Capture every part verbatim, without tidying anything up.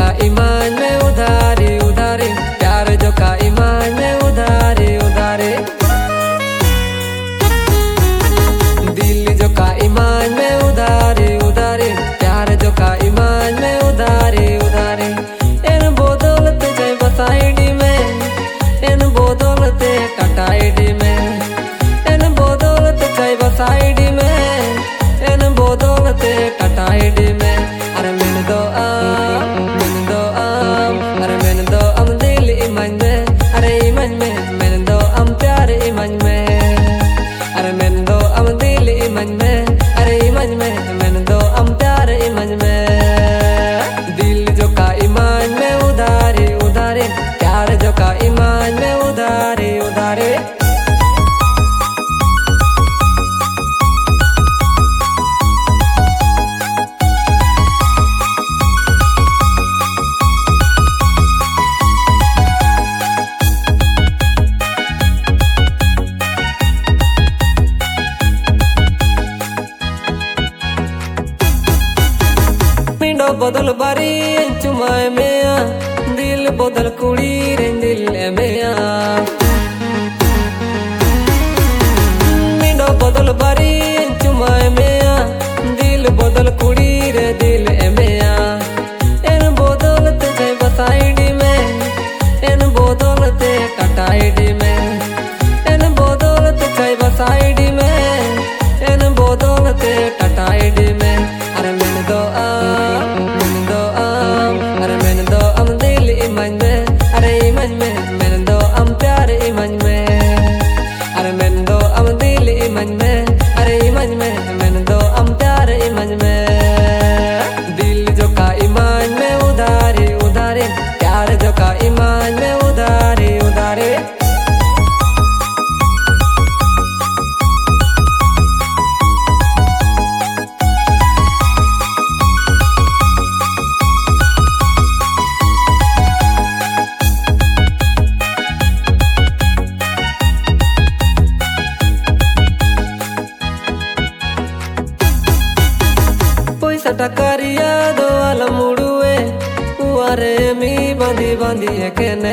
का ईमान में उधारी उधारी, प्यार जो का ईमान में उधारी उधारी, दिल जो का ईमान में उधारी उधारी, प्यार जो का ईमान में उधारी उधारी। इन बदौलत जय बसाईडी में, इन बदौलत कटाईडी में, इन बदौलत जय बसाईडी में, इन बदौलत कटाईडी में। अरे मैंने दो आम, मैंने दो आम, अरे मैंने दो आम दिल ईमान में, अरे ईमान में मैंने दो आम प्यार ईमान में, अरे मैंने दो आम दिल ईमान में, अरे ईमान में मैंने दो आम प्यार ईमान में। दिल जो का ईमान में उधारी उधारी, प्यार जो का ईमान में उधारी उधारी। पिंडो बदल बारी चुमाए में, दिल बदल कुड़ी रे दिल में। पिंडो बदल बारी चुमाए में, दिल बदल कुड़ी रे दिल में। इन बदौलत जय बसाईडी में, इन बदौलत कटाईडी में, इन बदौलत जय बसाईडी में, इन बदौलत कटाईडी में। अरे मैंने दो आम, मैंने दो आम, अरे मैंने दो आम दिल ईमान में, अरे ईमान में मैंने दो आम प्यार ईमान में, अरे मैंने दो आम दिल ईमान में, अरे ईमान में मैंने दो आम प्यार ईमान में। दिल जो का ईमान में उधारी उधारी, प्यार जो का ईमान में उधारी उधारी। पैसा टकरिया दो आल मुड़ुए, उआरे मी बांधी बांधी केने।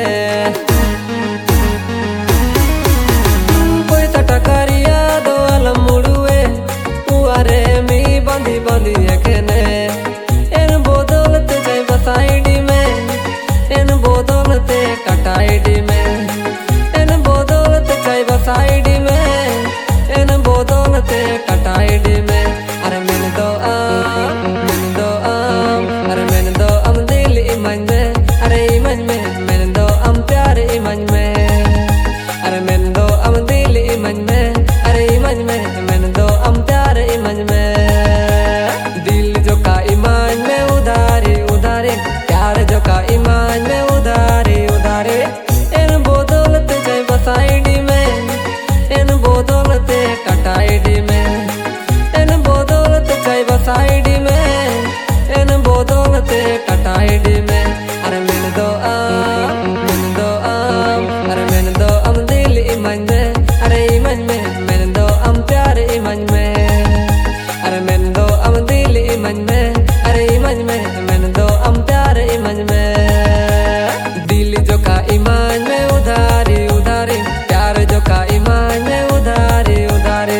पैसा टकरिया दो आल मुड़ुए, उआरे मी बांधी बांधी केने। इन बदौलत जय बसाईडी में, इन बदौलत कटाईडी में, इन बदौलत जय बसाईडी में, इन बदौलत कटाईडी में। अरे मैंने दो आम, मैंने दो आम, अरे मैंने दो आम दिल ईमान में, अरे ईमान में मैंने दो आम प्यार ईमान में, अरे मैंने दो आम दिल ईमान में, अरे ईमान में मैंने दो आम प्यार ईमान में। दिल जो का ईमान में उधारी उधारी, प्यार जो का ईमान में उधारी उधारी। इन बदौलत जय बसाईडी में, इन बदौलत कटाईडी में, इन बदौलत जय बसाईडी में, इन बदौलत कटाईडी में। अरे मैंने दो आम, मैंने दो आम, अरे मैंने दो आम दिल ईमान में, अरे ईमान में मैंने दो आम प्यार ईमान में, अरे मैंने दो आम दिल ईमान में, अरे ईमान में मैंने दो आम प्यार ईमान में। दिल जो का ईमान में उधारी उधारी, प्यार जो का ईमान में उधारी उधारी,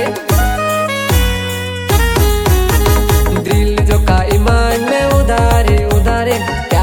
दिल जो का ईमान में उधारी उधारी।